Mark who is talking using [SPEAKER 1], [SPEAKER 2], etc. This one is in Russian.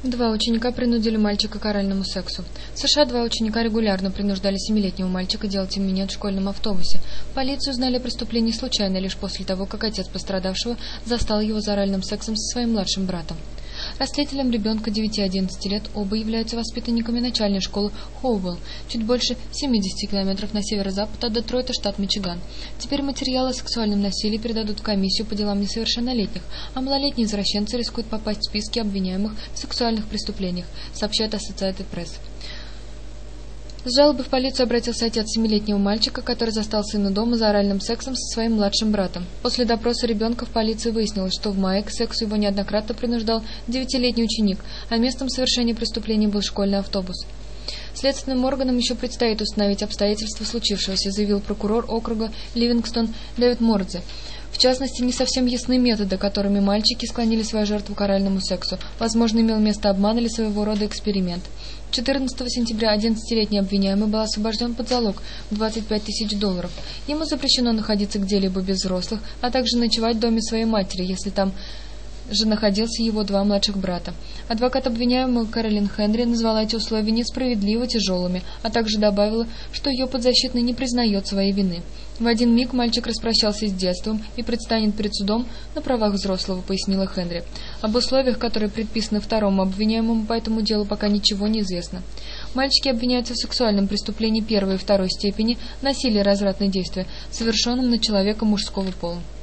[SPEAKER 1] Два ученика принудили мальчика к оральному сексу. В США два ученика регулярно принуждали 7-летнего мальчика делать им минет в школьном автобусе. Полицию узнали о преступлении случайно, лишь после того, как отец пострадавшего застал его за оральным сексом со своим младшим братом. Растлителем ребенка 9 и 11 лет оба являются воспитанниками начальной школы Хоуэлл, чуть больше 70 километров на северо-запад от Детройта, штат Мичиган. Теперь материалы о сексуальном насилии передадут в комиссию по делам несовершеннолетних, а малолетние извращенцы рискуют попасть в списки обвиняемых в сексуальных преступлениях, сообщает Associated Press. С жалобой в полицию обратился отец 7-летнего мальчика, который застал сына дома за оральным сексом со своим младшим братом. После допроса ребенка в полиции выяснилось, что в мае к сексу его неоднократно принуждал 9-летний ученик, а местом совершения преступления был школьный автобус. Следственным органам еще предстоит установить обстоятельства случившегося, заявил прокурор округа Ливингстон Дэвид Мордзе. В частности, не совсем ясны методы, которыми мальчики склонили свою жертву к оральному сексу. Возможно, имел место обман или своего рода эксперимент. 14 сентября 11-летний обвиняемый был освобожден под залог в $25 000. Ему запрещено находиться где-либо без взрослых, а также ночевать в доме своей матери, если там же находился его два младших брата. Адвокат обвиняемого Кэролин Хенри назвала эти условия несправедливо тяжелыми, а также добавила, что ее подзащитный не признает своей вины. В один миг мальчик распрощался с детством и предстанет перед судом на правах взрослого, пояснила Хенри. Об условиях, которые предписаны второму обвиняемому по этому делу, пока ничего не известно. Мальчики обвиняются в сексуальном преступлении первой и второй степени, насилии развратные действия, совершенном над человеком мужского пола.